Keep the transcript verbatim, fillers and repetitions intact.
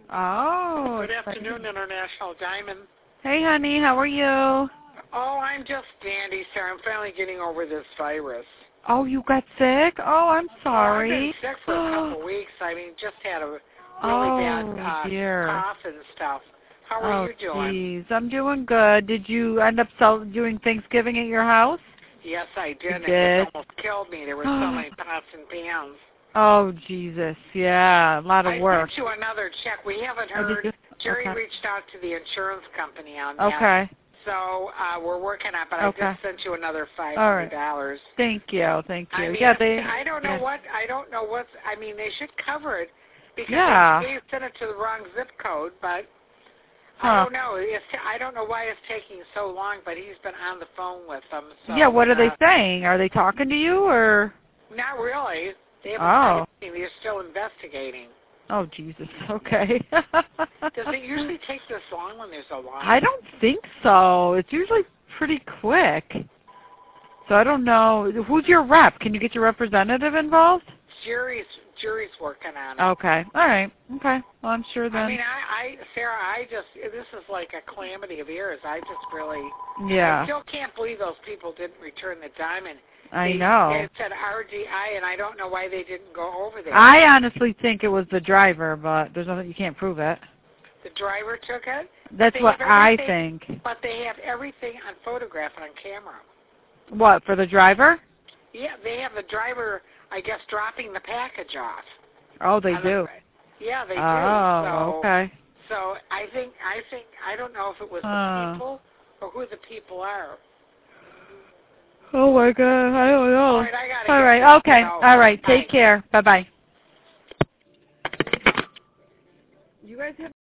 Oh. Good afternoon, International Diamond. Hey, honey, how are you? Oh, I'm just dandy, sir. I'm finally getting over this virus. Oh, you got sick? Oh, I'm sorry. Well, I've been sick for a couple weeks. I mean, just had a really oh, bad uh, dear. cough and stuff. How are oh, you doing? Jeez, I'm doing good. Did you end up cel- doing Thanksgiving at your house? Yes, I did. You It did? just almost killed me. There were so many pots and pans. Oh, Jesus. Yeah, a lot of I work. sent you another check. We haven't Oh, did heard. you? Jerry Okay. reached out to the insurance company on that. Okay. So uh, we're working on it, but Okay. I just sent you another five All hundred right. dollars. Thank you. Thank you. I mean, yeah, they. I don't know yeah. what I don't know what's. I mean, they should cover it because Yeah. they sent it to the wrong zip code. But Huh. I don't know. It's, I don't know why it's taking so long. But he's been on the phone with them. So, yeah. What are uh, they saying? Are they talking to you or? Not really. They haven't Oh. said anything. They're still investigating. Oh, Jesus. Okay. Does it usually take this long when there's a line? I don't think so. It's usually pretty quick. So I don't know. Who's your rep? Can you get your representative involved? Jury's jury's working on it. Okay. All right. Okay. Well, I'm sure then. I mean, I, I, Sarah, I just, this is like a calamity of errors. I just really, yeah. I still can't believe those people didn't return the diamond. I they, know. It said R D I, and I don't know why they didn't go over there. I honestly think it was the driver, but there's nothing, you can't prove it. The driver took it? That's what I think. But they have everything on photograph and on camera. What, for the driver? Yeah, they have the driver, I guess, dropping the package off. Oh, they do. The, yeah, they oh, do. So, okay. So I think, I think, I don't know if it was the uh. people or who the people are. Oh, my God. I don't know. All right, I gotta All get right. this, Okay. you know. All right. Take Bye. care. Bye-bye. You guys have